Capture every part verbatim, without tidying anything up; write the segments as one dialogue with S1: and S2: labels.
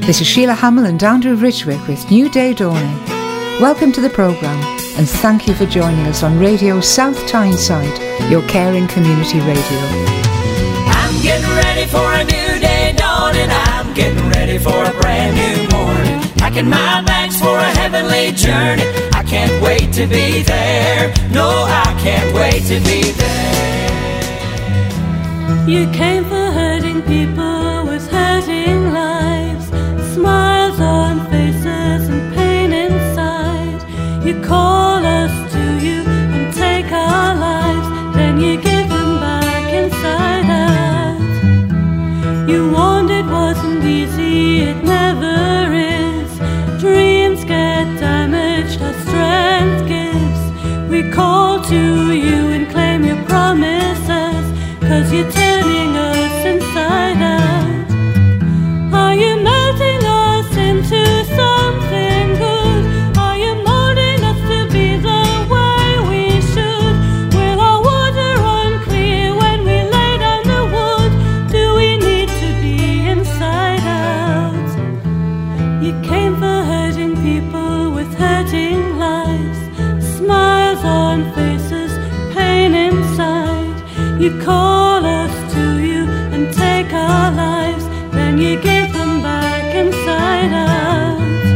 S1: This is Sheila Hamill and Andrew Ridgwick with New Day Dawning. Welcome to the programme and thank you for joining us on Radio South Tyneside, your caring community radio.
S2: I'm getting ready for a new day dawning. I'm getting ready for a brand new morning. Packing my bags for a heavenly journey. I can't wait to be there. No, I can't wait to be there.
S3: You came for hurting people with hurting lives, smiles on faces and pain inside. You call us to you and take our lives, then you give them back inside out. You warned it wasn't easy, it never is. Dreams get damaged, our strength gives. We call to you and claim your promises, 'cause you're turning us inside out. Are you melting us into something good? Are you molding us to be the way we should? Will our water run clear when we lay down the wood? Do we need to be inside out? You came for hurting people with hurting lives, smiles on faces, pain inside. You call us to you and take our lives, then you give them back inside out.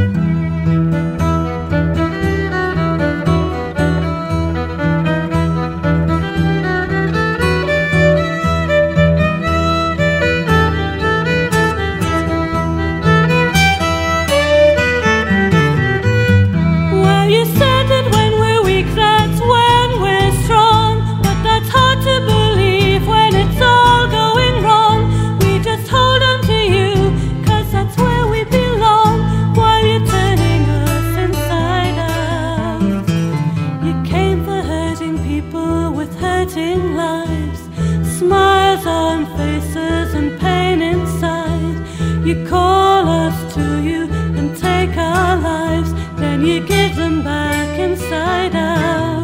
S3: Well, you said that when we're weak, that's when we're strong, but that's hard to believe when it's all going wrong. We just hold on to you, 'cause that's where we belong, while you're turning us inside out. You came for hurting people with hurting lives, smiles on faces and pain inside. You call us to you and take our lives, then you give them back inside out.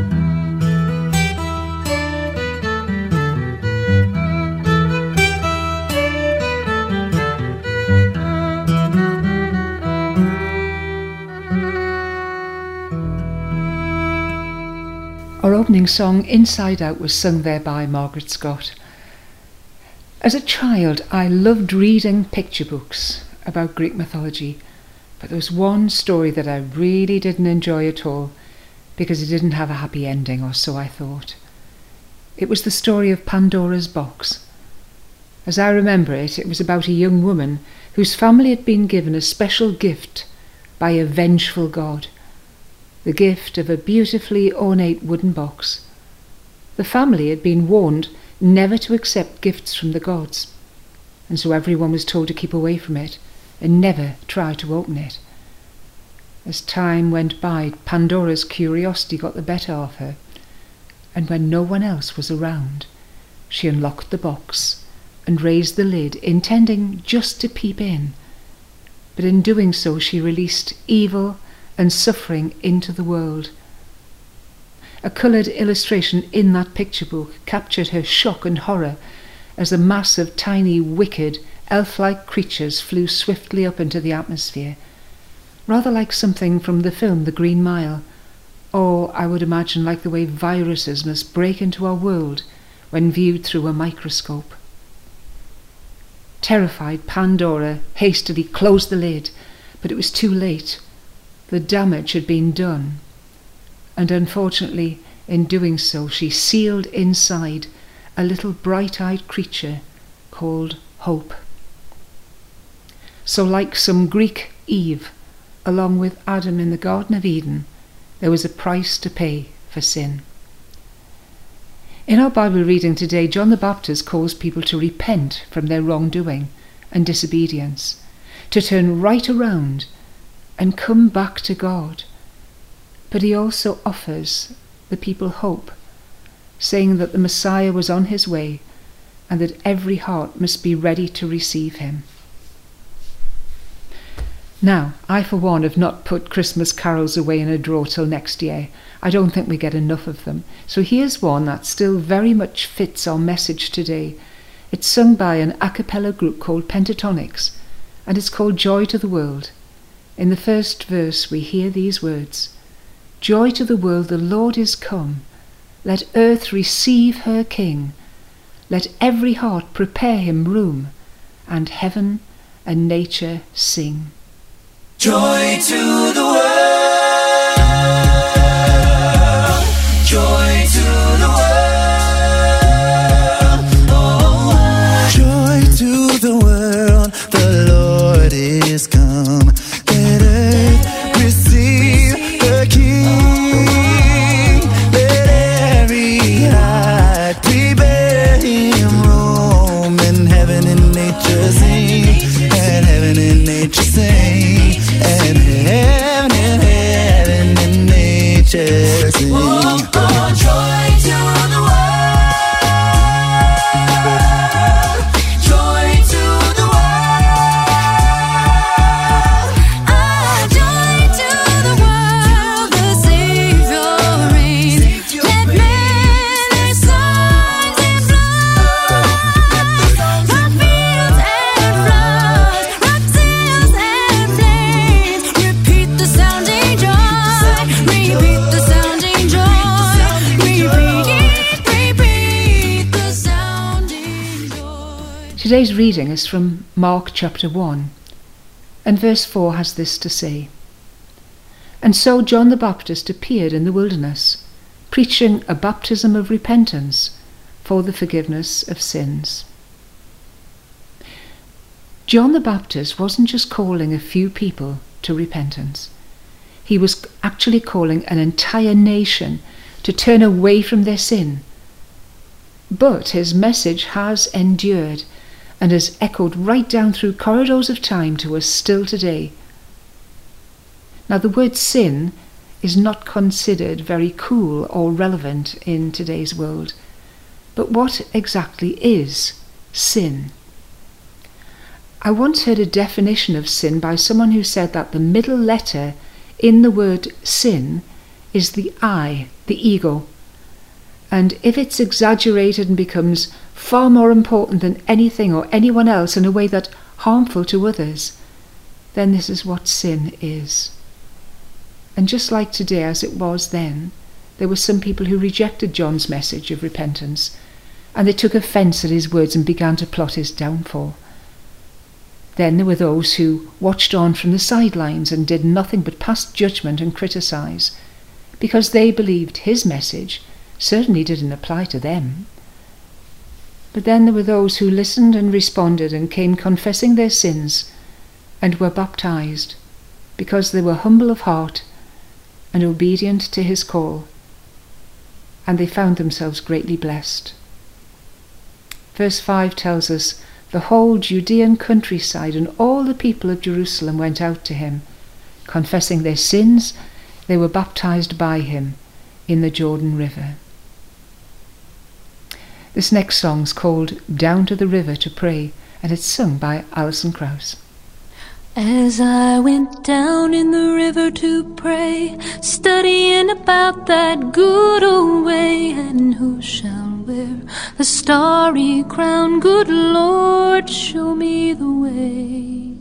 S1: Our opening song, Inside Out, was sung there by Margaret Scott. As a child, I loved reading picture books about Greek mythology, but there was one story that I really didn't enjoy at all because it didn't have a happy ending, or so I thought. It was the story of Pandora's box. As I remember it, it was about a young woman whose family had been given a special gift by a vengeful god. The gift of a beautifully ornate wooden box. The family had been warned never to accept gifts from the gods, and so everyone was told to keep away from it and never try to open it. As time went by, Pandora's curiosity got the better of her, and when no one else was around, she unlocked the box and raised the lid, intending just to peep in. But in doing so, she released evil and suffering into the world. A coloured illustration in that picture book captured her shock and horror as a mass of tiny, wicked, elf-like creatures flew swiftly up into the atmosphere, rather like something from the film The Green Mile, or I would imagine like the way viruses must break into our world when viewed through a microscope. Terrified, Pandora hastily closed the lid, but it was too late. The damage had been done, and unfortunately, in doing so, she sealed inside a little bright-eyed creature called Hope. So like some Greek Eve, along with Adam in the Garden of Eden, there was a price to pay for sin. In our Bible reading today, John the Baptist calls people to repent from their wrongdoing and disobedience, to turn right around and come back to God. But he also offers the people hope, saying that the Messiah was on his way and that every heart must be ready to receive him. Now, I for one have not put Christmas carols away in a drawer till next year. I don't think we get enough of them. So here's one that still very much fits our message today. It's sung by an a cappella group called Pentatonics, and it's called Joy to the World. In the first verse we hear these words, "Joy to the world, the Lord is come. Let earth receive her King. Let every heart prepare him room, and heaven and nature sing."
S2: Joy to the world, joy to the world, oh,
S4: joy to the world, the Lord is come. Let earth receive the King. Let every heart prepare him room, and heaven and nature sing, and heaven and nature sing, and heaven and heaven and nature sing.
S2: oh, oh, joy to the world, joy to the world,
S3: Ah, joy to the world, the Savior reigns. Let men their songs and floods, rock fields and floods, rock sails and flames. Repeat the sounding joy, repeat the sounding joy, repeat, repeat the sounding joy.
S1: Today's reading is from Mark chapter one, and verse four has this to say, "And so John the Baptist appeared in the wilderness, preaching a baptism of repentance for the forgiveness of sins." John the Baptist wasn't just calling a few people to repentance. He was actually calling an entire nation to turn away from their sin. But his message has endured and has echoed right down through corridors of time to us still today. Now, the word sin is not considered very cool or relevant in today's world. But what exactly is sin? I once heard a definition of sin by someone who said that the middle letter in the word sin is the I, the ego. And if it's exaggerated and becomes far more important than anything or anyone else in a way that's harmful to others, then this is what sin is. And just like today as it was then, there were some people who rejected John's message of repentance, and they took offence at his words and began to plot his downfall. Then there were those who watched on from the sidelines and did nothing but pass judgment and criticise, because they believed his message certainly didn't apply to them. But then there were those who listened and responded and came confessing their sins and were baptized because they were humble of heart and obedient to his call, and they found themselves greatly blessed. Verse five tells us, "The whole Judean countryside and all the people of Jerusalem went out to him. Confessing their sins, they were baptized by him in the Jordan River." This next song's called "Down to the River to Pray," and it's sung by Alison Krauss.
S3: As I went down in the river to pray, studying about that good old way, and who shall wear the starry crown? Good Lord, show me the way.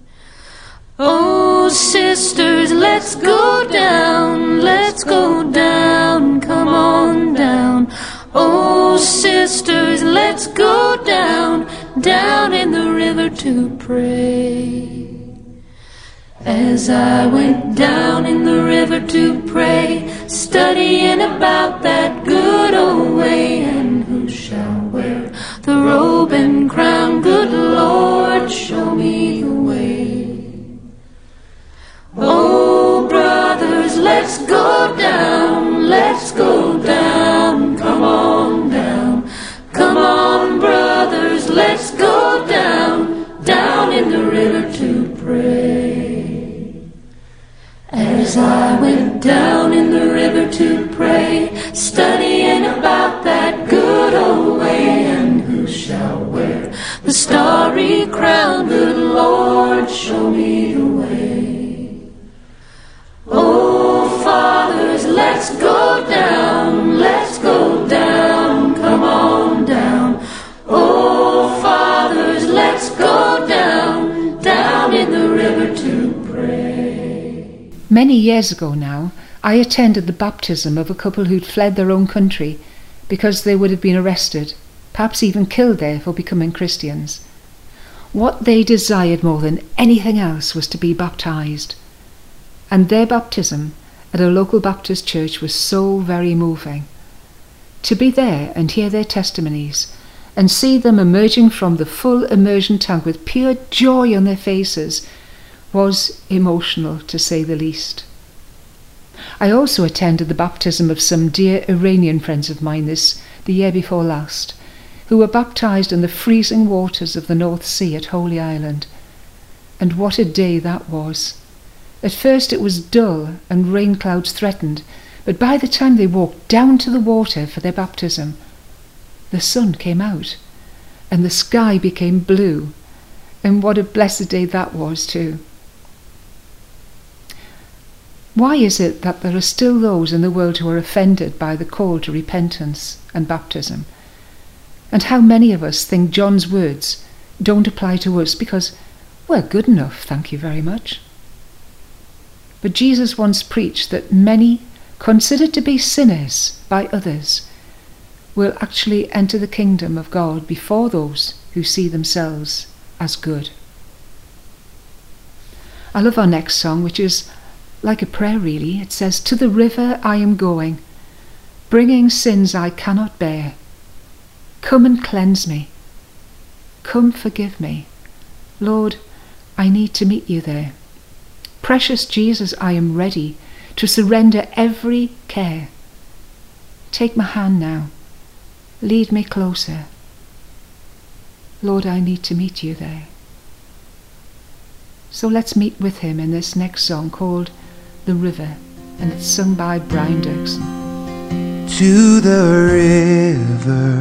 S3: Oh, sisters, let's go down, let's go down, come on down. Oh, sisters, let's go down, down in the river to pray. As I went down in the river to pray, studying about that good old way, and who shall wear the robe and crown? Good Lord, show me the way. Oh, brothers, let's go down, let's go down, come on down. Come on, brothers, let's go down, down in the river to pray. As I went down in the river to pray, studying about that good old way, and who shall wear the starry crown? Good Lord, show me the way. Oh, fathers, let's go down, let's go down, come on down. Oh, fathers, let's go down, down
S1: Many years ago now, I attended the baptism of a couple who'd fled their own country because they would have been arrested, perhaps even killed there for becoming Christians. What they desired more than anything else was to be baptized. And their baptism at a local Baptist church was so very moving. To be there and hear their testimonies and see them emerging from the full immersion tank with pure joy on their faces was emotional, to say the least. I also attended the baptism of some dear Iranian friends of mine this the year before last, who were baptized in the freezing waters of the North Sea at Holy Island. And what a day that was! At first it was dull and rain clouds threatened, but by the time they walked down to the water for their baptism, the sun came out and the sky became blue, and what a blessed day that was too. Why is it that there are still those in the world who are offended by the call to repentance and baptism? And how many of us think John's words don't apply to us because we're good enough, thank you very much? But Jesus once preached that many, considered to be sinners by others, will actually enter the kingdom of God before those who see themselves as good. I love our next song, which is like a prayer really. It says, "To the river I am going, bringing sins I cannot bear. Come and cleanse me. Come forgive me. Lord, I need to meet you there. Precious Jesus, I am ready to surrender every care. Take my hand now. Lead me closer. Lord, I need to meet you there." So let's meet with him in this next song called The River, and it's sung by Brian Dirksen.
S4: To the river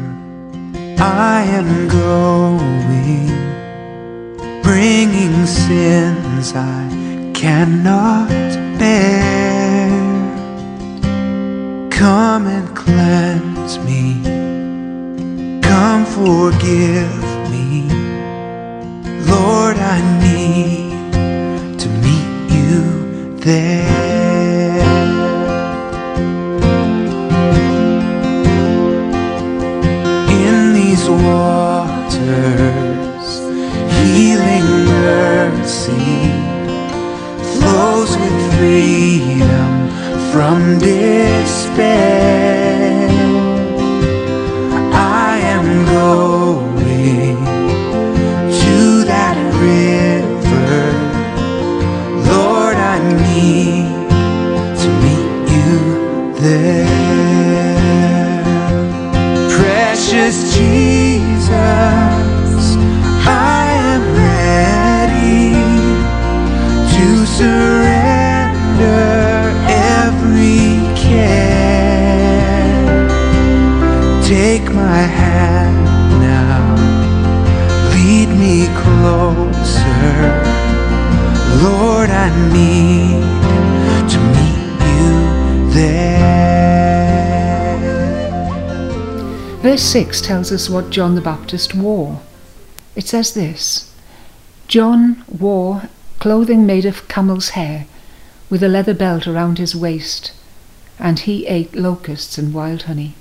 S4: I am going, bringing sins I cannot bear. Come and cleanse me, come forgive me. Lord, I need to meet you there. In these waters, healing mercy flows with freedom from despair. I am going to that river. Lord, I need to meet you there. Precious Jesus, I am ready to surrender every care. Take my hand now, lead me closer. Lord, I need to meet you there.
S1: Verse six tells us what John the Baptist wore. It says this: John wore clothing made of camel's hair, with a leather belt around his waist, and he ate locusts and wild honey.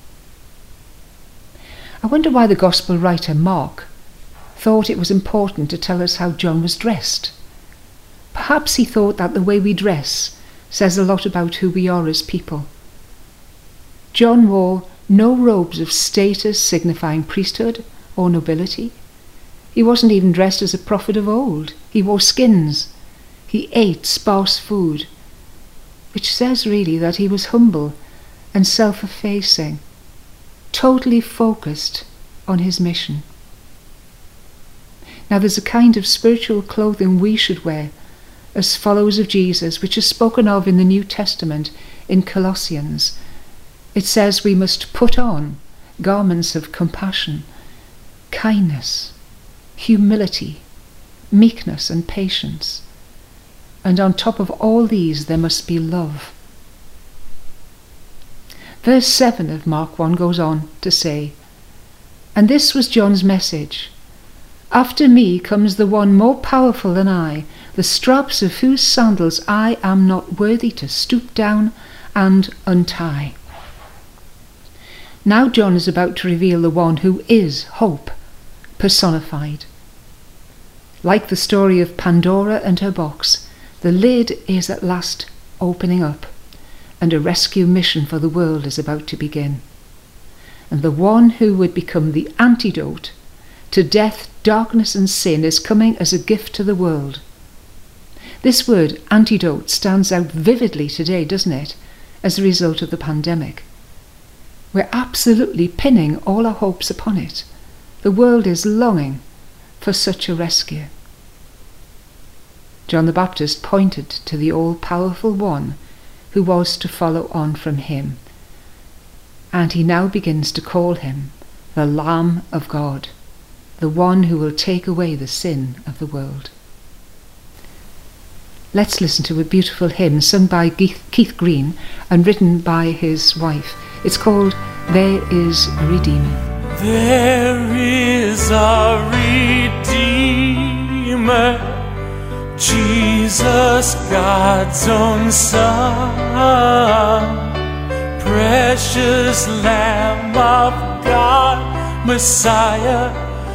S1: I wonder why the Gospel writer Mark thought it was important to tell us how John was dressed. Perhaps he thought that the way we dress says a lot about who we are as people. John wore no robes of status signifying priesthood or nobility. He wasn't even dressed as a prophet of old. He wore skins. He ate sparse food, which says really that he was humble and self-effacing, totally focused on his mission. Now there's a kind of spiritual clothing we should wear as followers of Jesus, which is spoken of in the New Testament in Colossians. It says we must put on garments of compassion, kindness, humility, meekness and patience. And on top of all these there must be love. Verse seven of Mark one goes on to say, "And this was John's message. After me comes the one more powerful than I, the straps of whose sandals I am not worthy to stoop down and untie. Now John is about to reveal the one who is hope, personified. Like the story of Pandora and her box, the lid is at last opening up, and a rescue mission for the world is about to begin. And the one who would become the antidote to death, darkness and sin is coming as a gift to the world. This word, antidote, stands out vividly today, doesn't it, as a result of the pandemic. We're absolutely pinning all our hopes upon it. The world is longing for such a rescue. John the Baptist pointed to the all-powerful one who was to follow on from him, and he now begins to call him the Lamb of God, the one who will take away the sin of the world. Let's listen to a beautiful hymn sung by Keith Green and written by his wife. It's called There Is a Redeemer.
S5: There is a Redeemer, Jesus, God's own Son, precious Lamb of God, Messiah,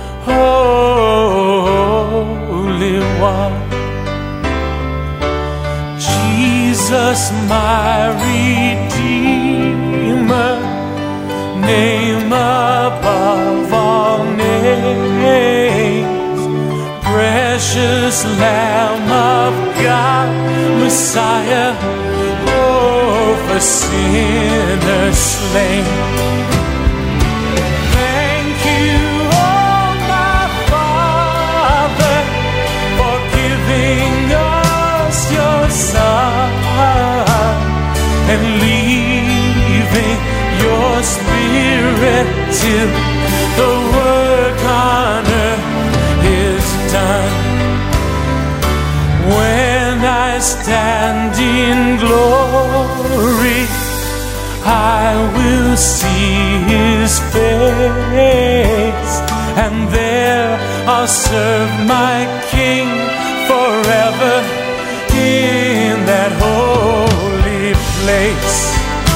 S5: Holy One. Jesus, my Redeemer, name above all names, precious Lamb of God, Messiah, oh, for sinners slain. Thank you, oh my Father, for giving us your Son and leaving your Spirit till the work on earth is done. When I stand in glory, I will see His face, and there I'll serve my King forever in that holy place.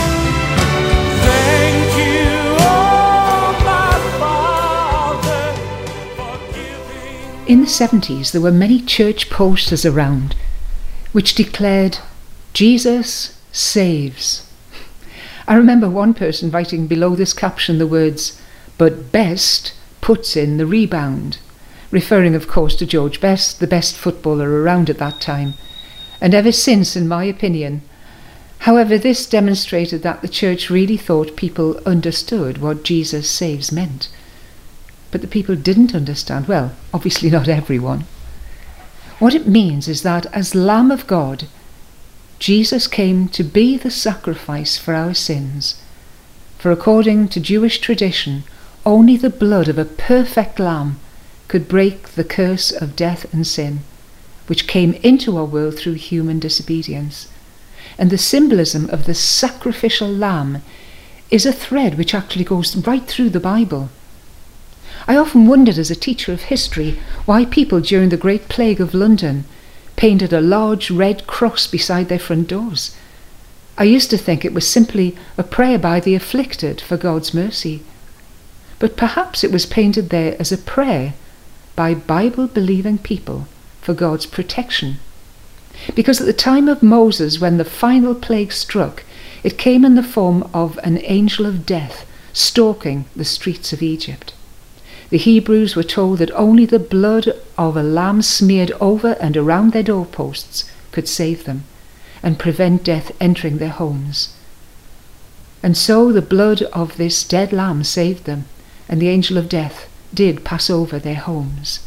S5: Thank you, oh my Father, for giving.
S1: In the seventies, there were many church posters around which declared, Jesus saves. I remember one person writing below this caption the words, but Best puts in the rebound, referring of course to George Best, the best footballer around at that time. And ever since, in my opinion, however, this demonstrated that the church really thought people understood what Jesus saves meant. But the people didn't understand, well, obviously not everyone. What it means is that as Lamb of God, Jesus came to be the sacrifice for our sins. For according to Jewish tradition, only the blood of a perfect lamb could break the curse of death and sin, which came into our world through human disobedience. And the symbolism of the sacrificial lamb is a thread which actually goes right through the Bible. I often wondered as a teacher of history why people during the Great Plague of London painted a large red cross beside their front doors. I used to think it was simply a prayer by the afflicted for God's mercy. But perhaps it was painted there as a prayer by Bible-believing people for God's protection. Because at the time of Moses, when the final plague struck, it came in the form of an angel of death stalking the streets of Egypt. The Hebrews were told that only the blood of a lamb smeared over and around their doorposts could save them and prevent death entering their homes. And so the blood of this dead lamb saved them, and the angel of death did pass over their homes.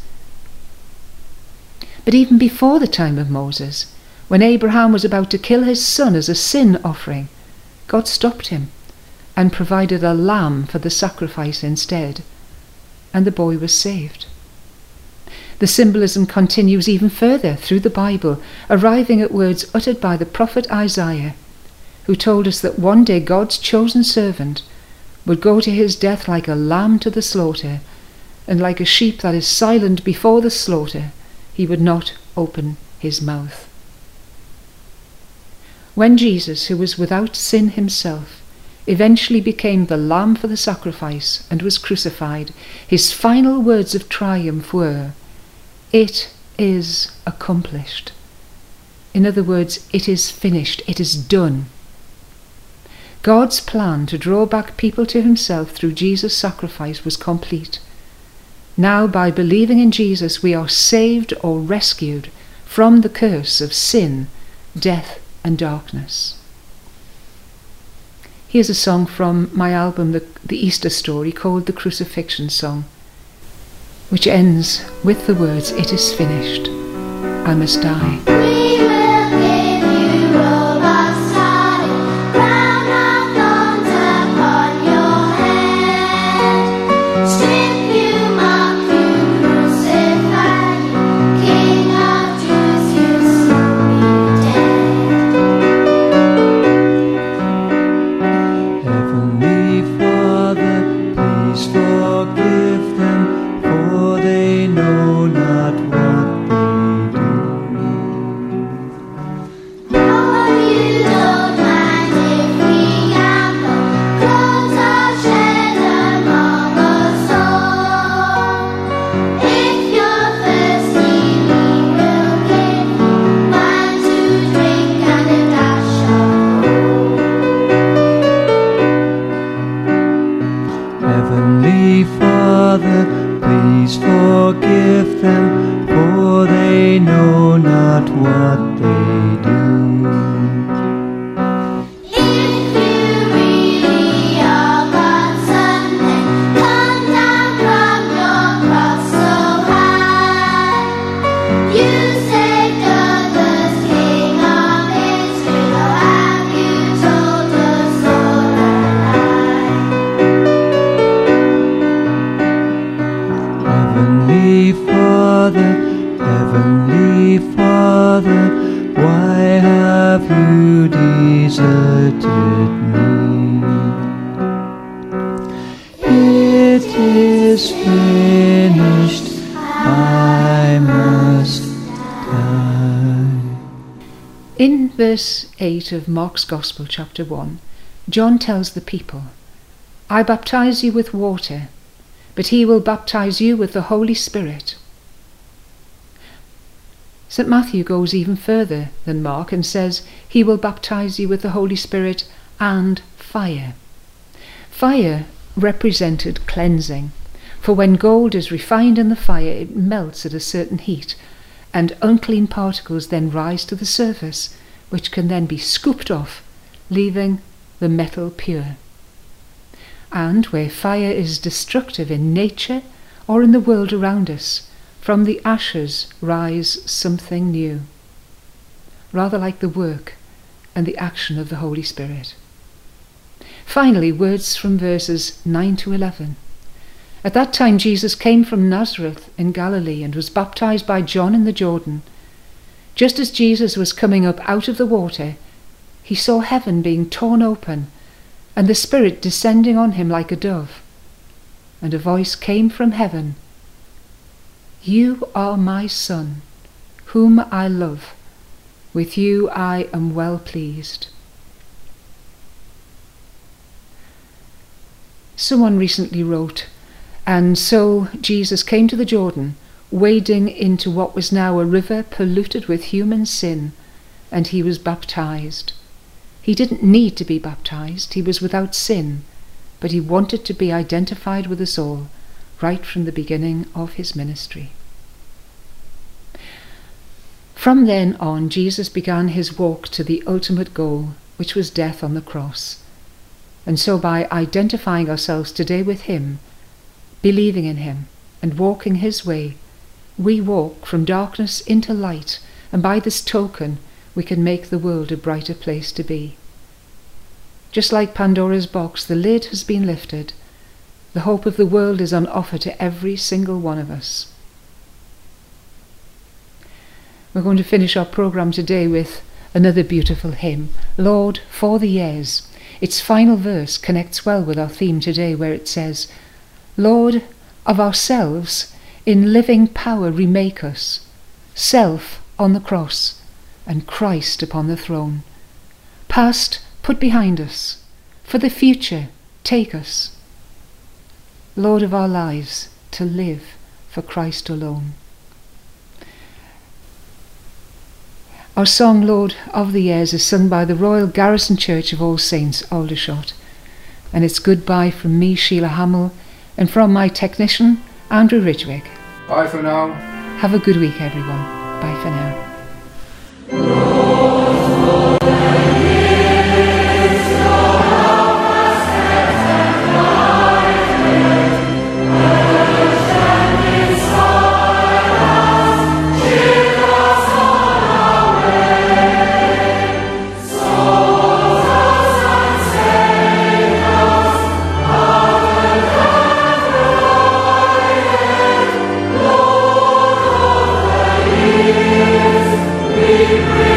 S1: But even before the time of Moses, when Abraham was about to kill his son as a sin offering, God stopped him and provided a lamb for the sacrifice instead, and the boy was saved. The symbolism continues even further through the Bible, arriving at words uttered by the prophet Isaiah, who told us that one day God's chosen servant would go to his death like a lamb to the slaughter, and like a sheep that is silent before the slaughter, he would not open his mouth. When Jesus, who was without sin himself, eventually became the lamb for the sacrifice and was crucified, his final words of triumph were, "It is accomplished." In other words, it is finished, it is done. God's plan to draw back people to himself through Jesus' sacrifice was complete. Now, by believing in Jesus, we are saved or rescued from the curse of sin, death, and darkness. Here's a song from my album, The, the Easter Story, called The Crucifixion Song, which ends with the words, "It is finished, I must die."
S6: We will give you robe of scarlet, crown of thorns upon your head. Strip you, mock you, crucify you, King of Jews, you soon be dead.
S4: Heavenly Father, please forgive them, for they know not what they do.
S6: No, you don't mind if we gamble, clothes are shed among us all. If you're thirsty, we will give you wine to drink and a dash of gold.
S4: Heavenly Father, please forgive them, for they know not what they do.
S6: If you really are God's son, then come down from your cross so high. You saved others, King of Israel, have you told us all a lie?
S4: Heavenly Father, Heavenly Father, why have you deserted me? It is finished, I must die.
S1: In verse eight of Mark's Gospel, chapter one, John tells the people, "I baptize you with water, but he will baptize you with the Holy Spirit." Saint Matthew goes even further than Mark and says, "He will baptize you with the Holy Spirit and fire." Fire represented cleansing, for when gold is refined in the fire, it melts at a certain heat, and unclean particles then rise to the surface, which can then be scooped off, leaving the metal pure. And where fire is destructive in nature or in the world around us, from the ashes rise something new, rather like the work and the action of the Holy Spirit. Finally, words from verses nine to eleven. At that time Jesus came from Nazareth in Galilee and was baptized by John in the Jordan. Just as Jesus was coming up out of the water, he saw heaven being torn open, and the Spirit descending on him like a dove. And a voice came from heaven, "You are my Son, whom I love. With you I am well pleased." Someone recently wrote, "And so Jesus came to the Jordan, wading into what was now a river polluted with human sin, and he was baptized. He didn't need to be baptized, he was without sin, but he wanted to be identified with us all, right from the beginning of his ministry." From then on, Jesus began his walk to the ultimate goal, which was death on the cross. And so by identifying ourselves today with him, believing in him, and walking his way, we walk from darkness into light, and by this token we can make the world a brighter place to be. Just like Pandora's box, the lid has been lifted. The hope of the world is on offer to every single one of us. We're going to finish our programme today with another beautiful hymn, Lord, for the Years. Its final verse connects well with our theme today, where it says, "Lord, of ourselves in living power remake us, self on the cross and Christ upon the throne. Past put behind us, for the future take us. Lord of our lives, to live for Christ alone. Our song Lord of the Years is sung by the Royal Garrison Church of All Saints, Aldershot, and it's goodbye from me, Sheila Hamill, and from my technician, Andrew Ridgwick.
S7: Bye for now.
S1: Have a good week, everyone. Bye for now.
S6: We